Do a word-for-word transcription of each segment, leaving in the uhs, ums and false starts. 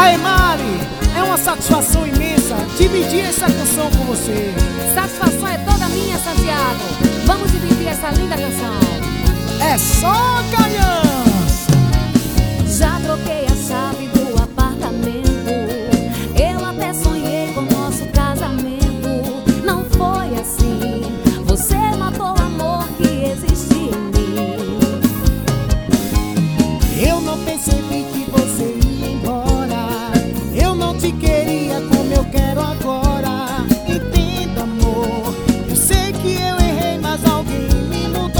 Aê Mari, é uma satisfação imensa dividir essa canção com você. Satisfação é toda minha, Santiago. Vamos dividir essa linda canção. É só ganhança. Já troquei a chave do apartamento. Eu até sonhei com nosso casamento. Não foi assim. Você matou o amor que existia em mim. Eu não percebi que você ia embora. Eu não te queria como eu quero agora. Entenda, amor, eu sei que eu errei, mas alguém me mudou.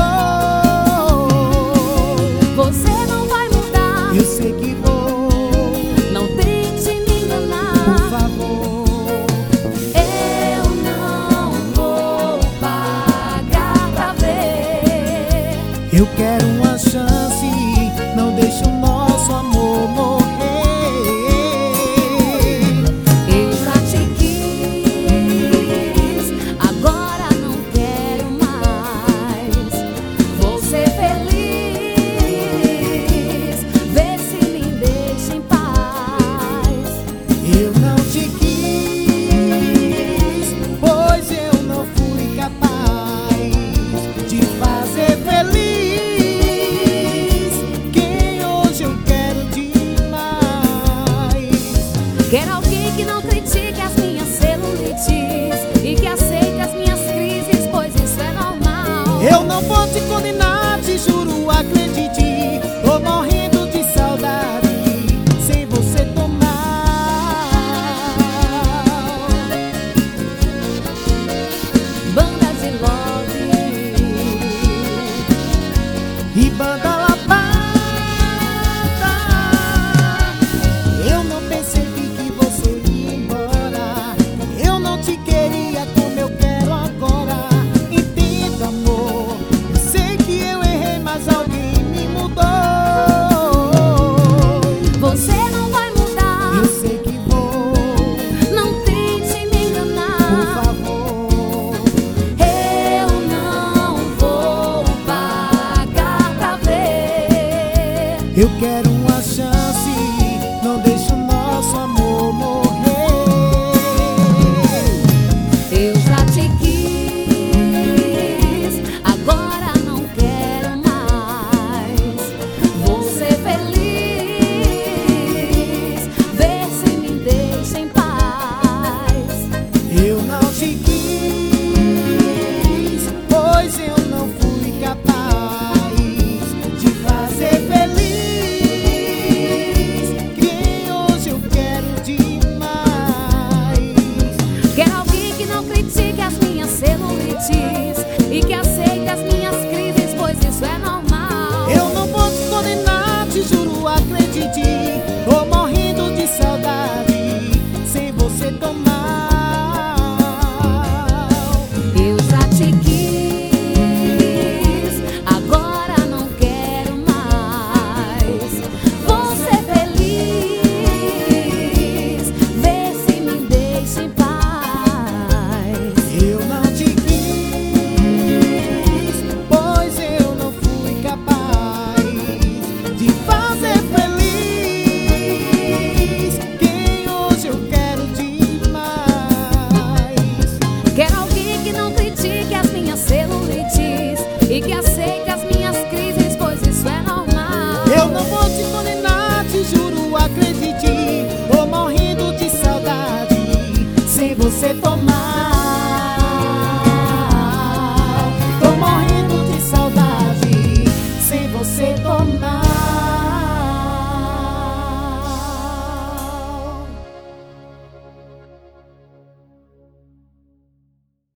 Você não vai mudar. Eu sei que vou. Não tente me enganar. Por favor. Eu não vou pagar pra ver. Eu quero uma chance. Não deixe o nosso amor morrer. Eu já te quis, agora não quero mais. Vou ser feliz, vê se me deixa em paz. Eu não te quis, pois eu não fui capaz de fazer feliz quem hoje eu quero demais. Quero alguém que não critique as minhas celulites e que aceite as minhas crises, pois isso é normal. Eu não vou te condenar, te juro, acredite. Tô morrendo de saudade sem você tomar. Banda de love E banda lavada. Eu não percebi que você ia embora. Eu não te queria como eu quero agora. Entenda, amor, eu sei que eu errei, mas alguém me mudou. Você não vai mudar. Eu sei que vou. Não tente me Por enganar. favor. Eu não vou pagar pra ver. Eu quero uma chance. Não deixe o nosso amor morrer. Eu já te quis, agora não quero mais. Vou ser feliz, vê se me deixa em paz. Eu não te quis, pois eu não fui capaz de fazer feliz quem hoje eu quero demais. Quero alguém que não critique as minhas celulites e que aceite as minhas crises, pois isso é normal. Eu não vou te condenar, te juro, acredite. Tô morrendo de saudade sem você tomar. Eu já te quis, agora não quero mais. Vou ser feliz, vê se me deixa em paz. Eu não te quis, pois eu não fui capaz de fazer feliz quem hoje eu quero demais. Quero alguém que não critique as minhas celulites e que aceite as minhas crises, pois isso é normal. Eu não vou te condenar, te juro, acredite. Tô morrendo de saudade sem você tomar.